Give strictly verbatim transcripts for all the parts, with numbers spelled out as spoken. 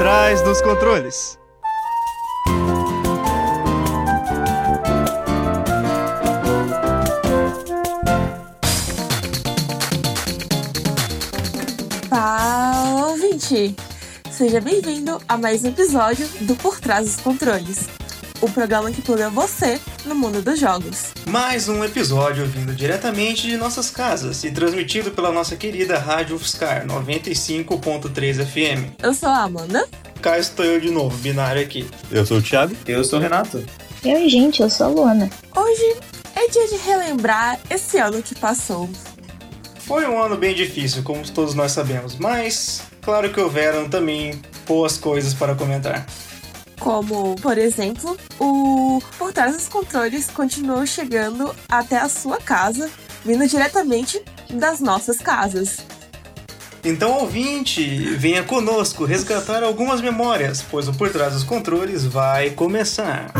trás dos controles. Fala, ouvinte! Seja bem-vindo a mais um episódio do Por Trás dos Controles, o programa que pluga você no mundo dos jogos. Mais um episódio vindo diretamente de nossas casas e transmitido pela nossa querida Rádio UFSCar noventa e cinco ponto três F M. Eu sou a Amanda. Cá estou eu de novo, binário aqui. Eu sou o Thiago. Eu sou o Renato. E oi, gente, eu sou a Luana. Hoje é dia de relembrar esse ano que passou. Foi um ano bem difícil, como todos nós sabemos, mas claro que houveram também boas coisas para comentar. Como, por exemplo, o Por Trás dos Controles continuou chegando até a sua casa, vindo diretamente das nossas casas. Então, ouvinte, venha conosco resgatar algumas memórias, pois o Por Trás dos Controles vai começar.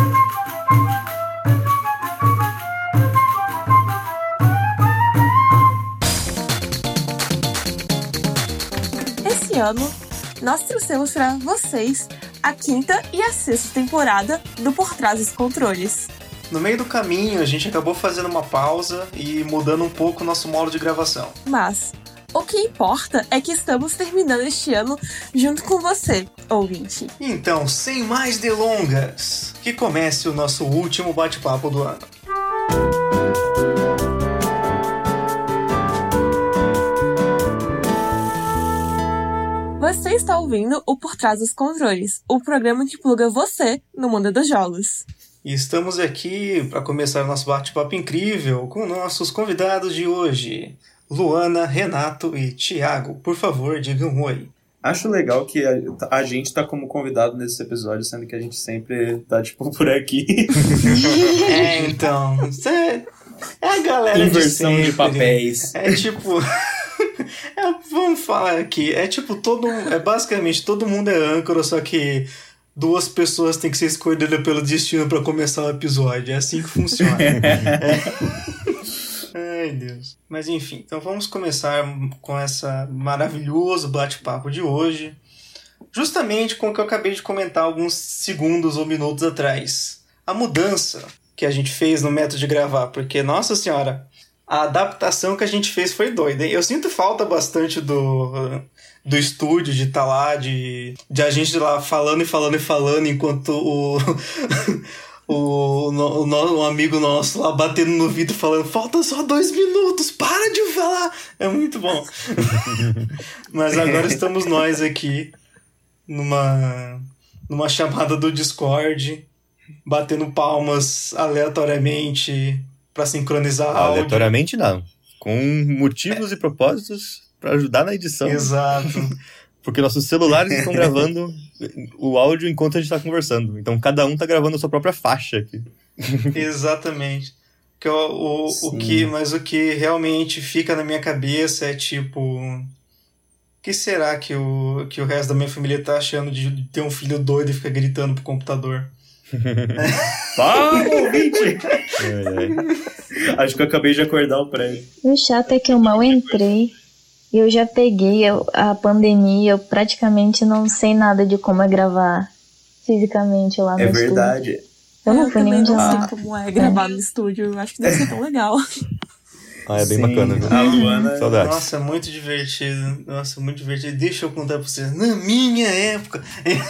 Esse ano, nós trouxemos para vocês a quinta e a sexta temporada do Por Trás dos Controles. No meio do caminho, a gente acabou fazendo uma pausa e mudando um pouco o nosso modo de gravação. Mas o que importa é que estamos terminando este ano junto com você, ouvinte. Então, sem mais delongas, que comece o nosso último bate-papo do ano. Você está ouvindo o Por Trás dos Controles, o programa que pluga você no mundo dos jogos. E estamos aqui para começar o nosso bate-papo incrível com nossos convidados de hoje, Luana, Renato e Thiago. Por favor, digam um oi. Acho legal que a, a gente tá como convidado nesse episódio, sendo que a gente sempre tá, tipo, por aqui. É, então, é, é a galera Inversão de, de papéis. É tipo... É, vamos falar aqui, é tipo todo, é basicamente todo mundo é âncora, só que duas pessoas têm que ser escolhidas pelo destino para começar o episódio, é assim que funciona. É. Ai, Deus. Mas enfim, então vamos começar com essa maravilhoso bate-papo de hoje, justamente com o que eu acabei de comentar alguns segundos ou minutos atrás, a mudança que a gente fez no método de gravar, porque, nossa senhora, a adaptação que a gente fez foi doida, hein? Eu sinto falta bastante do, do estúdio, de estar tá lá, de, de a gente lá falando e falando e falando, enquanto o, o, o, o, o amigo nosso lá batendo no vidro falando, falta só dois minutos, para de falar! É muito bom. Mas agora estamos nós aqui, numa, numa chamada do Discord, batendo palmas aleatoriamente pra sincronizar áudio. Aleatoriamente não. Com motivos é. e propósitos pra ajudar na edição. Exato. Porque nossos celulares estão gravando o áudio enquanto a gente tá conversando. Então cada um tá gravando a sua própria faixa aqui. Exatamente. Que o, o, o que, mas o que realmente fica na minha cabeça é tipo... O que será que o, que o resto da minha família tá achando de ter um filho doido e ficar gritando pro computador? Fala, ouvinte! É, é. Acho que eu acabei de acordar o prédio. O chato é que eu mal entrei e eu já peguei eu, a pandemia, eu praticamente não sei nada de como é gravar fisicamente lá no é estúdio. É verdade. Eu não eu fui nem de não lá. sei como é gravar no estúdio, eu acho que deve ser tão legal. Ah, é bem Sim, bacana, viu? A Luana... Saudades. Nossa, é muito divertido. Nossa, muito divertido. Deixa eu contar pra vocês. Na minha época...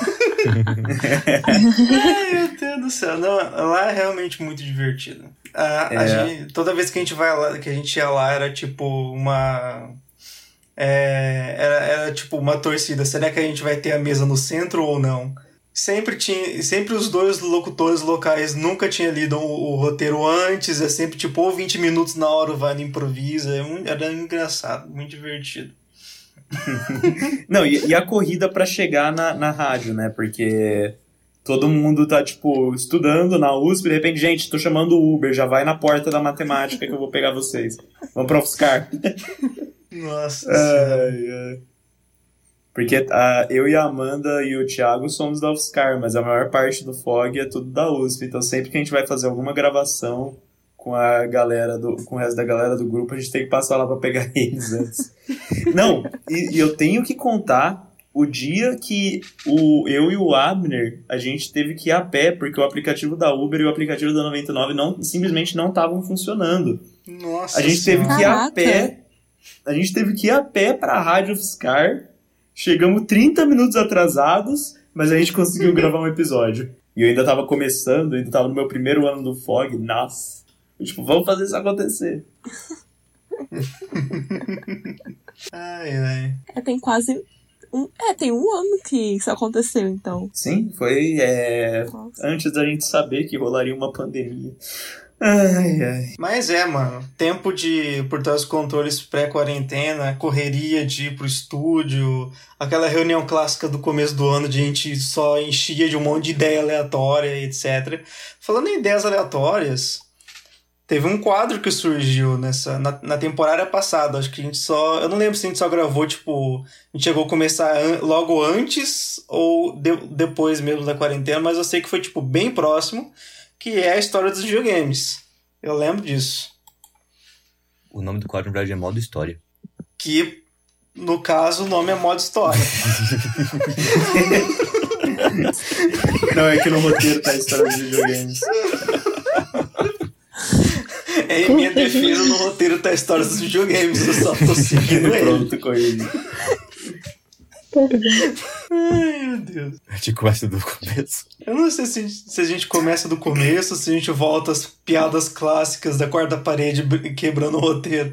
Ai, meu Deus do céu. Não, lá é realmente muito divertido. A, é. a gente, toda vez que a gente vai lá, que a gente ia lá, era tipo uma... É, era, era tipo uma torcida. Será que a gente vai ter a mesa no centro ou não? Sempre tinha, sempre os dois locutores locais nunca tinham lido o, o roteiro antes. É sempre tipo ou vinte minutos na hora vai no improviso. É muito, era engraçado, muito divertido. Não, e, e a corrida pra chegar na, na rádio, né? Porque todo mundo tá, tipo, estudando na U S P, de repente, gente, tô chamando o Uber, já vai na porta da matemática que eu vou pegar vocês. Vamos pra UFSCar. Nossa ai, ai. Porque uh, eu e a Amanda e o Thiago somos da UFSCar, mas a maior parte do F O G é tudo da U S P. Então sempre que a gente vai fazer alguma gravação com a galera do, com o resto da galera do grupo, a gente tem que passar lá pra pegar eles antes. Não, e, e eu tenho que contar o dia que o, eu e o Abner, a gente teve que ir a pé, porque o aplicativo da Uber e o aplicativo da noventa e nove não, simplesmente não estavam funcionando. Nossa A gente teve Senhora. que ir a Caraca. pé. A gente teve que ir a pé pra Rádio UFSCar. Chegamos trinta minutos atrasados, mas a gente conseguiu gravar um episódio. E eu ainda tava começando, ainda tava no meu primeiro ano do F O G. Nossa. Eu, tipo, vamos fazer isso acontecer. Ai, ai. É, tem quase. Um, é, tem um ano que isso aconteceu, então. Sim, foi é, Nossa. antes da gente saber que rolaria uma pandemia. Ai, ai. Mas é, mano, tempo de por trás dos controles pré-quarentena, correria de ir pro estúdio, aquela reunião clássica do começo do ano de a gente só enchia de um monte de ideia aleatória, etcétera. Falando em ideias aleatórias, teve um quadro que surgiu nessa na, na temporada passada, acho que a gente só, eu não lembro se a gente só gravou, tipo, a gente chegou a começar an, logo antes ou de, depois mesmo da quarentena, mas eu sei que foi, tipo, bem próximo, que é a história dos videogames. Eu lembro disso. O nome do quadro, na verdade, é Modo História. Que, no caso, o nome é Modo História. Não, é que no roteiro tá a história dos videogames. É em minha defesa, no roteiro tá a história dos videogames. Eu só tô seguindo ele. Pronto, corrido. Ai, meu Deus. A gente começa do começo. Eu não sei se, se a gente começa do começo, se a gente volta às piadas clássicas da quarta parede br- quebrando o roteiro.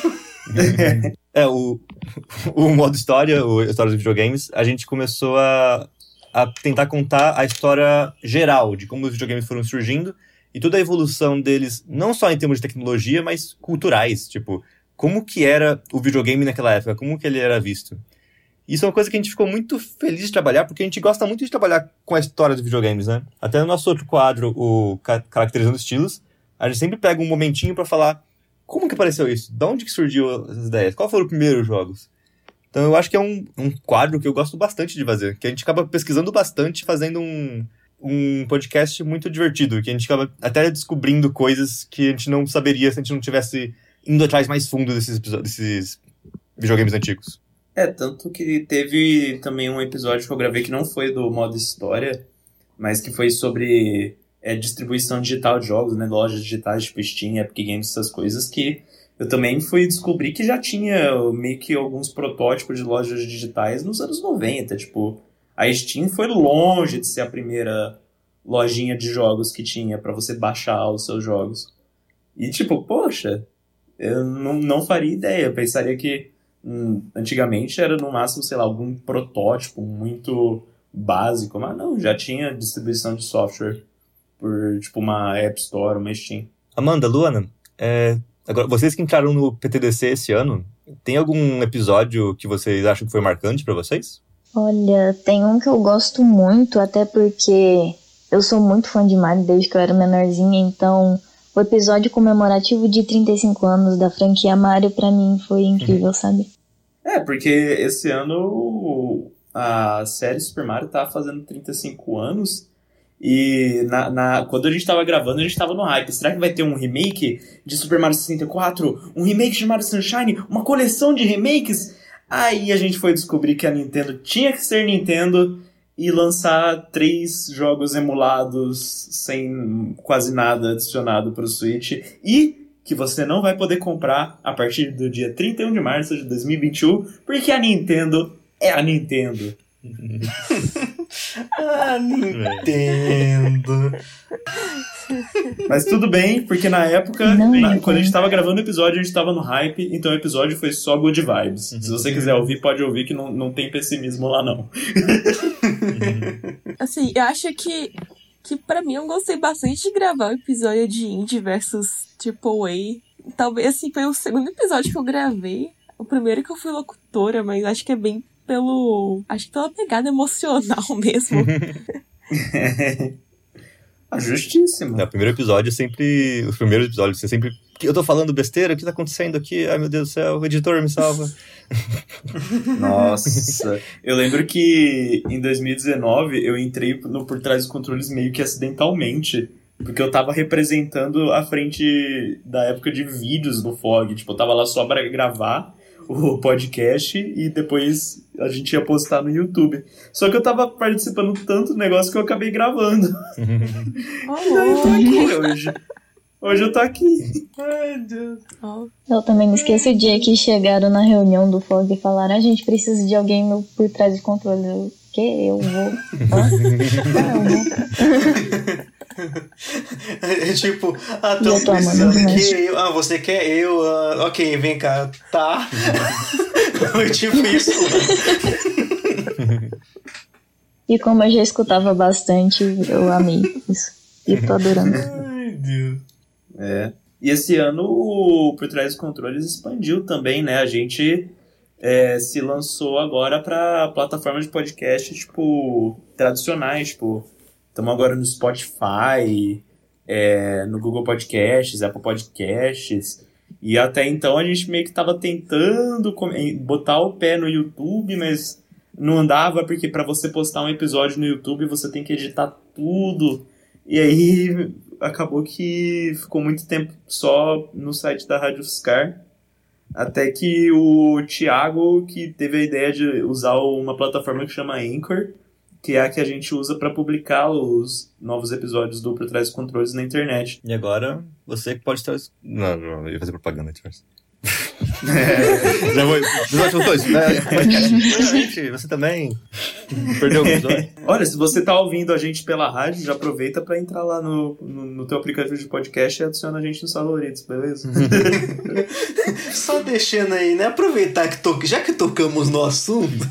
É, o, o modo história, o História dos Videogames, a gente começou a, a tentar contar a história geral de como os videogames foram surgindo e toda a evolução deles, não só em termos de tecnologia, mas culturais. Tipo, como que era o videogame naquela época, como que ele era visto. Isso é uma coisa que a gente ficou muito feliz de trabalhar, porque a gente gosta muito de trabalhar com a história dos videogames, né? Até no nosso outro quadro, o Ca- Caracterizando Estilos, a gente sempre pega um momentinho pra falar como que apareceu isso, de onde que surgiu as ideias, qual foram os primeiros jogos. Então eu acho que é um, um quadro que eu gosto bastante de fazer, que a gente acaba pesquisando bastante, fazendo um, um podcast muito divertido, que a gente acaba até descobrindo coisas que a gente não saberia se a gente não tivesse indo atrás mais fundo desses, episo- desses videogames antigos. É, tanto que teve também um episódio que eu gravei que não foi do modo história, mas que foi sobre é, distribuição digital de jogos, né, lojas digitais tipo Steam, Epic Games, essas coisas, que eu também fui descobrir que já tinha meio que alguns protótipos de lojas digitais nos anos noventa, tipo, a Steam foi longe de ser a primeira lojinha de jogos que tinha pra você baixar os seus jogos. E tipo, poxa, eu não, não faria ideia, eu pensaria que Hum, antigamente era no máximo, sei lá, algum protótipo muito básico, mas não, já tinha distribuição de software por, tipo, uma App Store, uma Steam. Amanda, Luana, é, agora, vocês que entraram no P T D C esse ano, tem algum episódio que vocês acham que foi marcante pra vocês? Olha, tem um que eu gosto muito, até porque eu sou muito fã de Mario desde que eu era menorzinha, então o episódio comemorativo de trinta e cinco anos da franquia Mario pra mim foi incrível, sabe? É, porque esse ano a série Super Mario tá fazendo trinta e cinco anos e na, na, quando a gente tava gravando a gente tava no hype. Será que vai ter um remake de Super Mario sessenta e quatro? Um remake de Mario Sunshine? Uma coleção de remakes? Aí a gente foi descobrir que a Nintendo tinha que ser Nintendo e lançar três jogos emulados sem quase nada adicionado pro Switch e que você não vai poder comprar a partir do dia trinta e um de março de dois mil e vinte e um, porque a Nintendo é a Nintendo. Ah, Nintendo. Mas tudo bem, porque na época, Não, na- não. quando a gente tava gravando o episódio, a gente tava no hype, então o episódio foi só good vibes. Se você quiser ouvir, pode ouvir, que não, não tem pessimismo lá não. Assim, eu acho que, que pra mim eu gostei bastante de gravar o episódio de Indie versus Triple A. Talvez, assim, foi o segundo episódio que eu gravei. O primeiro que eu fui locutora, mas acho que é bem pelo... Acho que pela pegada emocional mesmo. Ah, justíssimo. No primeiro episódio, é sempre... Os primeiros episódios, você sempre... Eu tô falando besteira? O que tá acontecendo aqui? Ai, meu Deus do céu, o editor me salva. Nossa, eu lembro que em dois mil e dezenove eu entrei no Por Trás dos Controles meio que acidentalmente, porque eu tava representando a frente da época de vídeos do F O G, tipo, eu tava lá só pra gravar o podcast e depois a gente ia postar no YouTube. Só que eu tava participando tanto do negócio que eu acabei gravando. E daí eu tô aqui hoje. Hoje eu tô aqui. Ai, Deus. Eu também não esqueço o dia que chegaram na reunião do F O G e falaram: a gente precisa de alguém no, por trás do controle. Eu, que? Eu vou. Ah, eu vou. É tipo, ah, tô precisando que eu. Ah, você quer eu? Uh, ok, vem cá. Tá. Foi tipo isso. E como eu já escutava bastante, eu amei isso. E tô adorando. Ai, Deus. É. E esse ano o Por Trás dos Controles expandiu também, né? A gente é, se lançou agora pra plataformas de podcast, tipo, tradicionais, tipo, estamos agora no Spotify, é, no Google Podcasts, Apple Podcasts, e até então a gente meio que tava tentando botar o pé no YouTube, mas não andava, porque para você postar um episódio no YouTube você tem que editar tudo, e aí acabou que ficou muito tempo só no site da Rádio Fiscar, até que o Thiago, que teve a ideia de usar uma plataforma que chama Anchor, que é a que a gente usa para publicar os novos episódios do Por Trás dos Controles na internet. E agora, você que pode estar... Não, não, eu ia fazer propaganda, Charles. É. Já vou... Episódio dois, né? Gente, você também perdeu o episódio. Olha, se você tá ouvindo a gente pela rádio, já aproveita para entrar lá no, no, no teu aplicativo de podcast e adiciona a gente nos favoritos, beleza? Só deixando aí, né? Aproveitar que to... já que tocamos no assunto...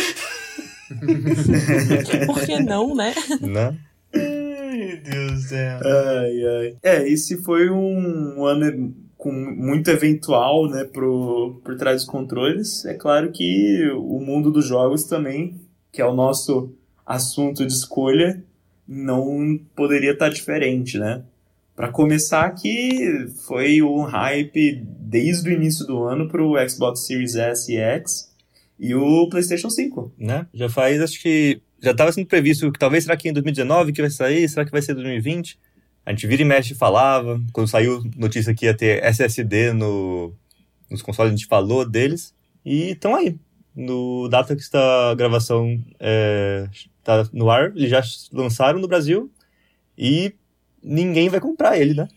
Por que não, né? Não? Ai, meu Deus do céu. Ai, ai. É, esse foi um, um ano com muito eventual, né, pro, por trás dos controles. É claro que o mundo dos jogos também, que é o nosso assunto de escolha, não poderia estar diferente, né? Para começar aqui, foi um hype desde o início do ano pro Xbox Series S e X e o PlayStation cinco. Né? Já faz, acho que... Já estava sendo previsto que talvez será que em dois mil e dezenove que vai sair, será que vai ser dois mil e vinte? A gente vira e mexe e falava. Quando saiu notícia que ia ter S S D no, nos consoles, a gente falou deles. E estão aí. No data que está a gravação está no ar, eles já lançaram no Brasil e ninguém vai comprar ele, né?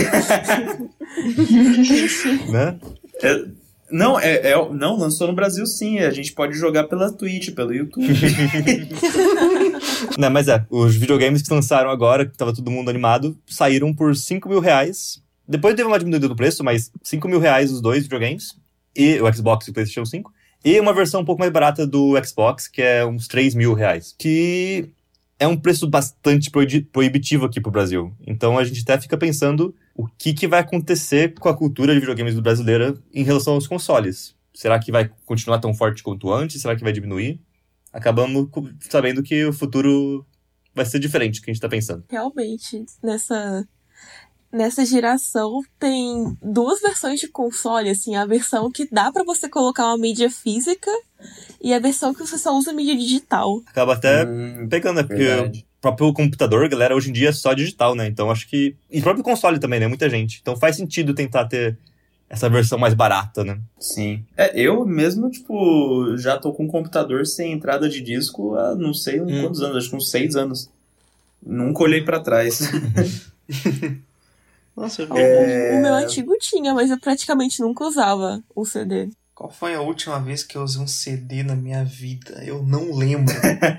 né? É, não, é, é, não, lançou no Brasil sim. A gente pode jogar pela Twitch, pelo YouTube. Não, mas é, os videogames que lançaram agora, que tava todo mundo animado, saíram por cinco mil reais. Depois teve uma diminuída do preço, mas cinco mil reais os dois videogames, e o Xbox e o PlayStation cinco, e uma versão um pouco mais barata do Xbox, que é uns três mil reais. Que é um preço bastante proibitivo aqui pro Brasil. Então a gente até fica pensando o que, que vai acontecer com a cultura de videogames brasileira em relação aos consoles. Será que vai continuar tão forte quanto antes? Será que vai diminuir? Acabamos sabendo que o futuro vai ser diferente do que a gente tá pensando. Realmente, nessa, nessa geração tem duas versões de console, assim, a versão que dá pra você colocar uma mídia física e a versão que você só usa mídia digital. Acaba até Hum, pegando, né? Porque verdade. o próprio computador, galera, hoje em dia é só digital, né? Então acho que... E o próprio console também, né? Muita gente. Então faz sentido tentar ter essa versão mais barata, né? Sim. É, eu mesmo, tipo, já tô com um computador sem entrada de disco há não sei Hum. quantos anos, acho que uns seis anos. Nunca olhei pra trás. Nossa, eu... É. O meu antigo tinha, mas eu praticamente nunca usava o C D. Qual foi a última vez que eu usei um C D na minha vida? Eu não lembro.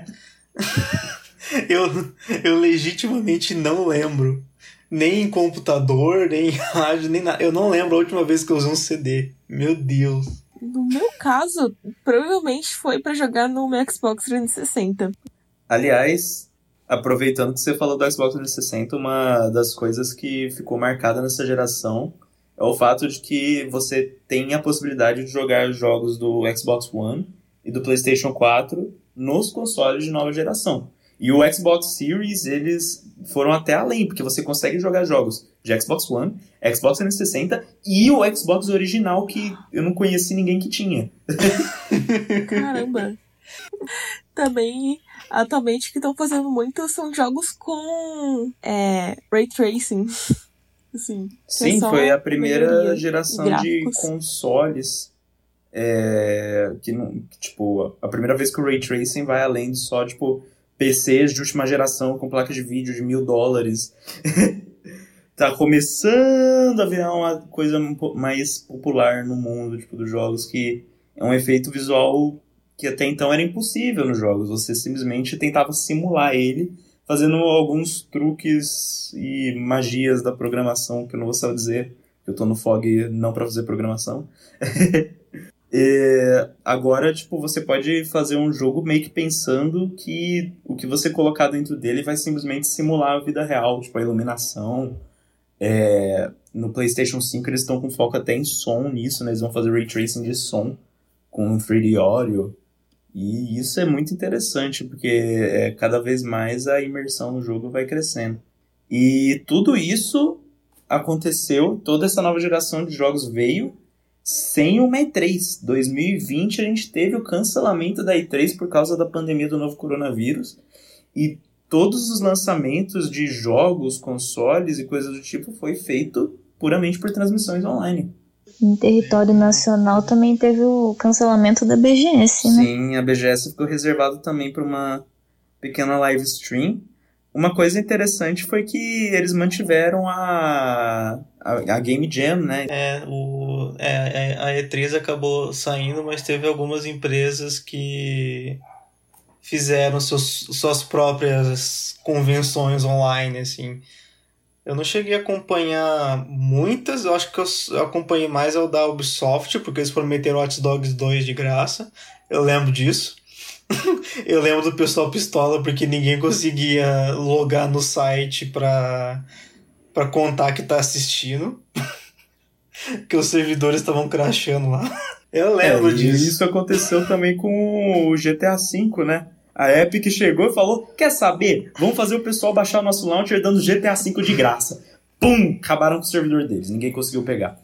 eu, eu legitimamente não lembro. Nem em computador, nem em rádio, nem nada. Eu não lembro a última vez que eu usei um C D. Meu Deus. No meu caso, provavelmente foi pra jogar no meu Xbox trezentos e sessenta. Aliás, aproveitando que você falou do Xbox trezentos e sessenta, uma das coisas que ficou marcada nessa geração é o fato de que você tem a possibilidade de jogar jogos do Xbox One e do PlayStation quatro nos consoles de nova geração. E o Xbox Series, eles foram até além, porque você consegue jogar jogos de Xbox One, Xbox trezentos e sessenta e o Xbox original, que eu não conheci ninguém que tinha. Caramba. Também, atualmente, o que estão fazendo muito são jogos com é, Ray Tracing. Assim, Sim, só foi a primeira melhoria geração e de gráficos. consoles É, que não, tipo, a primeira vez que o Ray Tracing vai além de só, tipo, P Cs de última geração com placa de vídeo de mil dólares. Tá começando a virar uma coisa um pouco mais popular no mundo, tipo, dos jogos, que é um efeito visual que até então era impossível nos jogos. Você simplesmente tentava simular ele, fazendo alguns truques e magias da programação, que eu não vou saber dizer, porque eu tô no Fog não pra fazer programação. E agora, tipo, você pode fazer um jogo meio que pensando que o que você colocar dentro dele vai simplesmente simular a vida real, tipo, a iluminação. É, no PlayStation cinco eles estão com foco até em som nisso, né? Eles vão fazer Ray Tracing de som com três D Audio. E isso é muito interessante, porque é, cada vez mais a imersão no jogo vai crescendo. E tudo isso aconteceu, toda essa nova geração de jogos veio sem uma E três. dois mil e vinte a gente teve o cancelamento da E três por causa da pandemia do novo coronavírus. E todos os lançamentos de jogos, consoles e coisas do tipo foi feito puramente por transmissões online. Em território nacional também teve o cancelamento da B G S, né? Sim, a B G S ficou reservada também para uma pequena live stream. Uma coisa interessante foi que eles mantiveram a, a, a Game Jam, né? É, o, é, a E três acabou saindo, mas teve algumas empresas que fizeram seus, suas próprias convenções online, assim. Eu não cheguei a acompanhar muitas, eu acho que eu acompanhei mais o da Ubisoft, porque eles prometeram Watch Dogs dois de graça. Eu lembro disso. Eu lembro do pessoal pistola, porque ninguém conseguia logar no site pra, pra contar que tá assistindo. Que os servidores estavam crashando lá. Eu lembro é, disso. E isso aconteceu também com o G T A cinco, né? A Epic chegou e falou, quer saber? Vamos fazer o pessoal baixar o nosso launcher dando G T A cinco de graça. Pum! Acabaram com o servidor deles. Ninguém conseguiu pegar.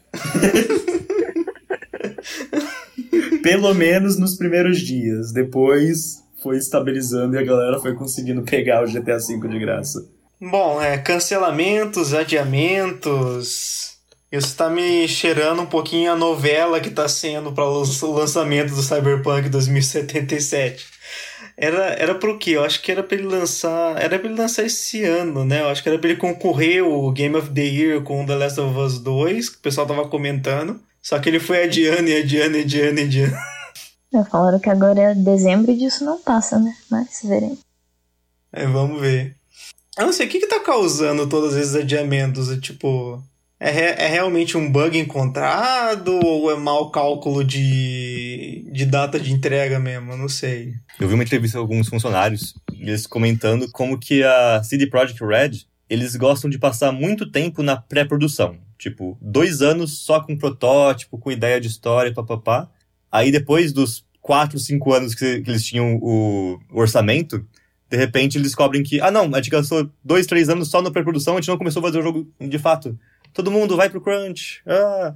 Pelo menos nos primeiros dias. Depois foi estabilizando e a galera foi conseguindo pegar o G T A cinco de graça. Bom, é, cancelamentos, adiamentos. Isso tá me cheirando um pouquinho a novela que tá sendo para o lançamento do Cyberpunk dois mil e setenta e sete. Era, era pro quê? Eu acho que era pra ele lançar. Era pra ele lançar esse ano, né? Eu acho que era pra ele concorrer o Game of the Year com The Last of Us dois, que o pessoal tava comentando. Só que ele foi adiando e adiando e adiando e adiando. É, falaram que agora é dezembro e disso não passa, né? Mas veremos. É, vamos ver. Eu não sei, o que que tá causando todos esses adiamentos? É tipo... É, re- é realmente um bug encontrado ou é mau cálculo de, de data de entrega mesmo? Eu não sei. Eu vi uma entrevista com alguns funcionários, eles comentando como que a C D Projekt Red, eles gostam de passar muito tempo na pré-produção. Tipo, dois anos só com protótipo, com ideia de história, papapá. Aí depois dos quatro, cinco anos que, que eles tinham o, o orçamento, de repente eles descobrem que, ah não, a gente gastou dois, três anos só na pré-produção, a gente não começou a fazer o jogo de fato. Todo mundo vai pro crunch. Ah.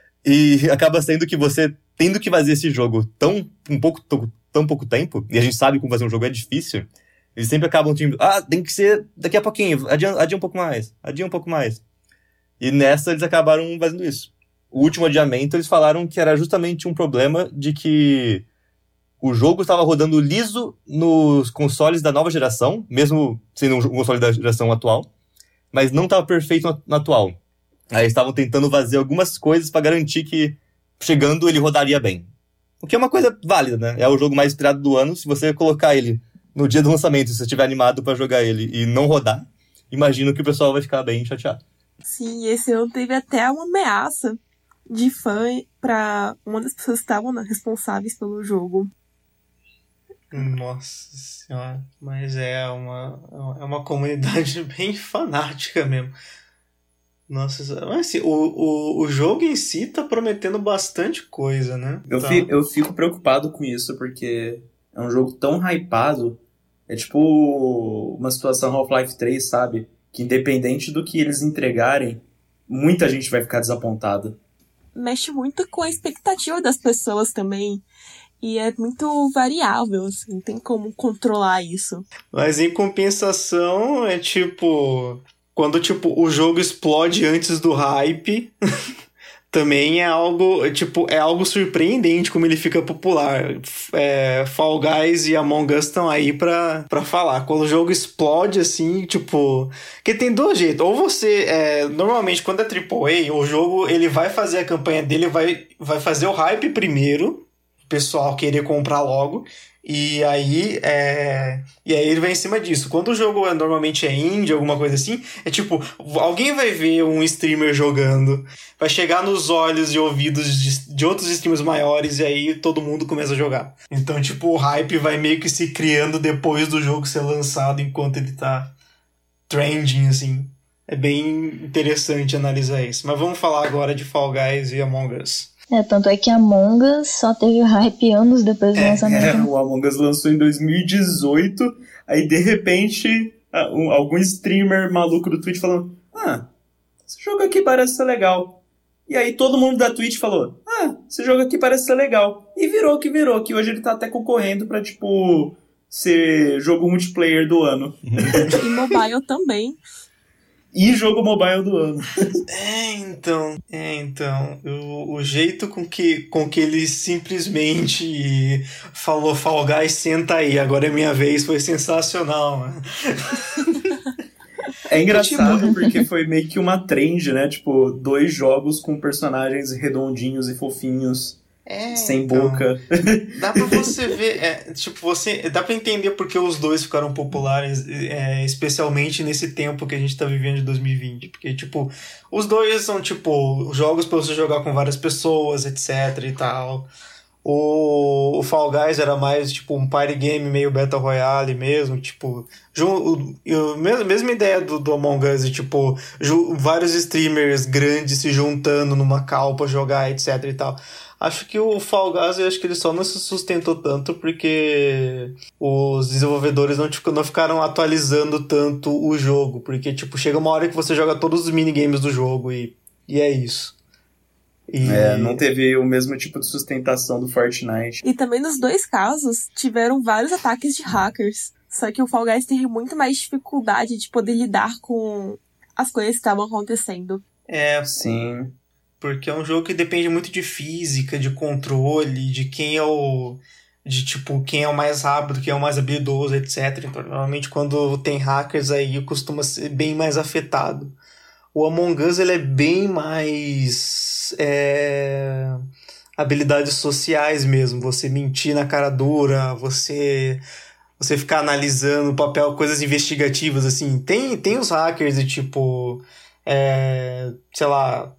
E acaba sendo que você, tendo que fazer esse jogo tão, um pouco, tão, tão pouco tempo, e a gente sabe como fazer um jogo é difícil, eles sempre acabam tipo, ah, tem que ser daqui a pouquinho, adia, adia um pouco mais, adia um pouco mais. E nessa eles acabaram fazendo isso. O último adiamento, eles falaram que era justamente um problema de que o jogo estava rodando liso nos consoles da nova geração, mesmo sendo um console da geração atual, mas não estava perfeito no, no atual. Aí estavam tentando fazer algumas coisas para garantir que, chegando, ele rodaria bem. O que é uma coisa válida, né? É o jogo mais esperado do ano. Se você colocar ele no dia do lançamento, se você estiver animado para jogar ele e não rodar, imagino que o pessoal vai ficar bem chateado. Sim, esse ano teve até uma ameaça de fã pra uma das pessoas que estavam responsáveis pelo jogo. Nossa senhora, mas é uma, é uma comunidade bem fanática mesmo. Nossa, mas assim, o, o, o jogo em si tá prometendo bastante coisa, né? Eu, tá. fico, eu fico preocupado com isso, porque é um jogo tão hypado. É tipo uma situação Half-Life três, sabe? Que independente do que eles entregarem, muita gente vai ficar desapontada. Mexe muito com a expectativa das pessoas também. E é muito variável, assim, não tem como controlar isso. Mas em compensação, é tipo... Quando tipo, o jogo explode antes do hype, também é algo, tipo, é algo surpreendente como ele fica popular. É, Fall Guys e Among Us estão aí pra, pra falar. Quando o jogo explode, assim, tipo... Porque tem dois jeitos. Ou você... É, normalmente, quando é triplo A, o jogo, ele vai fazer a campanha dele, vai, vai fazer o hype primeiro, o pessoal querer comprar logo, e aí, é... e aí ele vai em cima disso. Quando o jogo é, normalmente é indie, alguma coisa assim, é tipo, alguém vai ver um streamer jogando, vai chegar nos olhos e ouvidos de, de outros streamers maiores, e aí todo mundo começa a jogar. Então, tipo, o hype vai meio que se criando depois do jogo ser lançado, enquanto ele tá trending, assim. É bem interessante analisar isso. Mas vamos falar agora de Fall Guys e Among Us. É, tanto é que Among Us só teve hype anos depois do é, lançamento. É, o Among Us lançou em dois mil e dezoito, aí de repente um, algum streamer maluco do Twitch falou: ah, esse jogo aqui parece ser legal. E aí todo mundo da Twitch falou: ah, esse jogo aqui parece ser legal. E virou que virou, que hoje ele tá até concorrendo pra, tipo, ser jogo multiplayer do ano. E mobile também. E jogo mobile do ano. É, então, é, então, o, o jeito com que, com que ele simplesmente falou Fall Guys, senta aí, agora é minha vez, foi sensacional, mano. É engraçado porque foi meio que uma trend, né? Tipo, dois jogos com personagens redondinhos e fofinhos. É, sem então, boca. Dá pra você ver, é, tipo, você, dá pra entender porque os dois ficaram populares, é, especialmente nesse tempo que a gente tá vivendo de dois mil e vinte. Porque, tipo, os dois são, tipo, jogos pra você jogar com várias pessoas, etc e tal. O, o Fall Guys era mais, tipo, um party game meio Battle Royale mesmo, tipo... Ju, o, mesma, mesma ideia do, do Among Us, tipo, ju, vários streamers grandes se juntando numa call pra jogar, etc e tal. Acho que o Fall Guys, eu acho que ele só não se sustentou tanto porque os desenvolvedores não, tipo, não ficaram atualizando tanto o jogo. Porque, tipo, chega uma hora que você joga todos os minigames do jogo e, e é isso. E... É, não teve o mesmo tipo de sustentação do Fortnite. E também nos dois casos, tiveram vários ataques de hackers. Só que o Fall Guys teve muito mais dificuldade de poder lidar com as coisas que estavam acontecendo. É, sim... Porque é um jogo que depende muito de física, de controle, de quem é o... De, tipo, quem é o mais rápido, quem é o mais habilidoso, etcétera. Então, normalmente, quando tem hackers aí, costuma ser bem mais afetado. O Among Us, ele é bem mais... É, habilidades sociais mesmo. Você mentir na cara dura, você... Você ficar analisando o papel, coisas investigativas, assim. Tem, tem os hackers de, tipo... É, sei lá...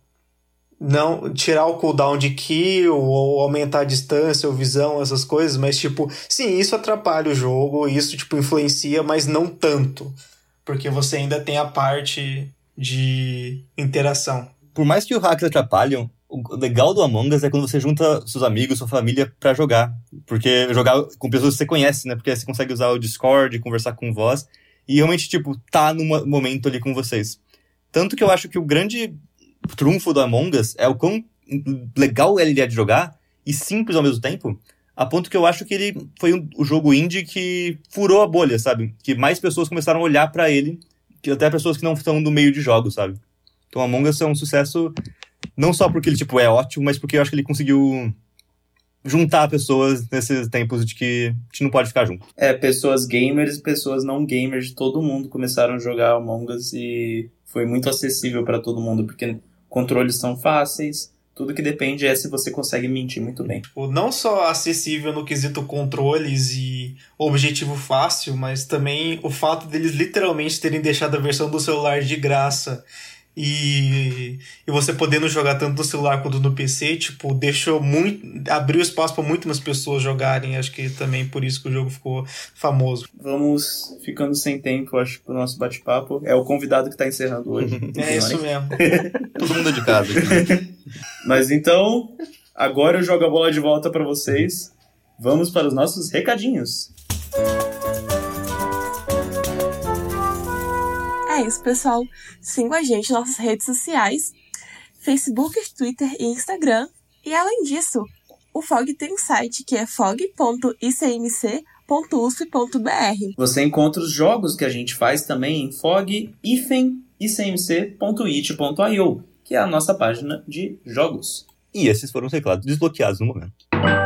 não tirar o cooldown de kill ou aumentar a distância ou visão, essas coisas, mas tipo, sim, isso atrapalha o jogo, isso tipo influencia, mas não tanto, porque você ainda tem a parte de interação. Por mais que o hackers atrapalham, o legal do Among Us é quando você junta seus amigos, sua família pra jogar, porque jogar com pessoas que você conhece, né, porque aí você consegue usar o Discord, conversar com voz, e realmente, tipo, tá num momento ali com vocês. Tanto que eu acho que o grande trunfo do Among Us é o quão legal ele é de jogar e simples ao mesmo tempo, a ponto que eu acho que ele foi um, o jogo indie que furou a bolha, sabe? Que mais pessoas começaram a olhar pra ele, que até pessoas que não estão no meio de jogos, sabe? Então Among Us é um sucesso não só porque ele tipo, é ótimo, mas porque eu acho que ele conseguiu juntar pessoas nesses tempos de que a gente não pode ficar junto. É, pessoas gamers e pessoas não gamers de todo mundo começaram a jogar Among Us e foi muito acessível pra todo mundo, porque controles são fáceis, tudo que depende é se você consegue mentir muito bem. Não só acessível no quesito controles e objetivo fácil, mas também o fato deles literalmente terem deixado a versão do celular de graça e, e você podendo jogar tanto no celular quanto no P C, tipo, deixou muito, abriu espaço para muitas pessoas jogarem, acho que também por isso que o jogo ficou famoso. Vamos ficando sem tempo, acho, pro nosso bate-papo. É o convidado que tá encerrando hoje. É isso mesmo. Todo mundo de casa aqui. Mas então, agora eu jogo a bola de volta para vocês. Vamos para os nossos recadinhos. É isso, pessoal. Sigam a gente nas nossas redes sociais, Facebook, Twitter e Instagram. E além disso, o F O G tem um site que é fog ponto i c m c ponto u s p ponto b r. Você encontra os jogos que a gente faz também em fog dash i c m c ponto i t ponto i o. que é a nossa página de jogos. E esses foram os teclados desbloqueados no momento.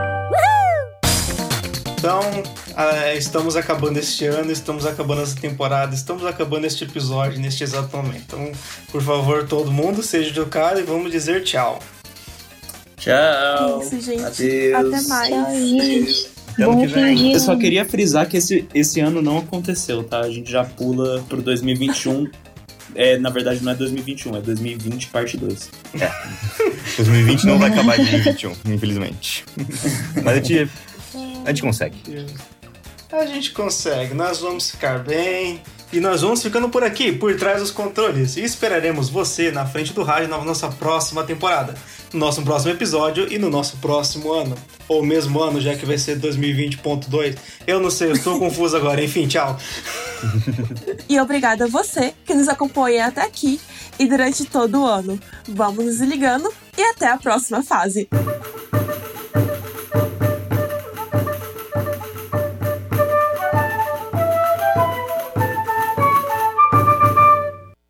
Então, uh, estamos acabando este ano, estamos acabando essa temporada, estamos acabando este episódio neste exato momento. Então, por favor, todo mundo, seja educado e vamos dizer tchau. Tchau. Isso, gente. Adeus. Até mais. Tchau, gente. Até ano Bom que vem. fim de Eu só ano. queria frisar que esse, esse ano não aconteceu, tá? A gente já pula pro dois mil e vinte e um. É, na verdade, não é dois mil e vinte e um, é dois mil e vinte, parte dois. dois mil e vinte não vai acabar em dois mil e vinte e um, infelizmente. Mas a gente, a gente consegue. A gente consegue, nós vamos ficar bem. E nós vamos ficando por aqui, por trás dos controles. E esperaremos você na frente do rádio na nossa próxima temporada. No nosso próximo episódio e no nosso próximo ano. Ou mesmo ano, já que vai ser dois mil e vinte ponto dois. Eu não sei, eu estou confuso agora. Enfim, tchau. E obrigada a você que nos acompanha até aqui e durante todo o ano. Vamos nos ligando e até a próxima fase.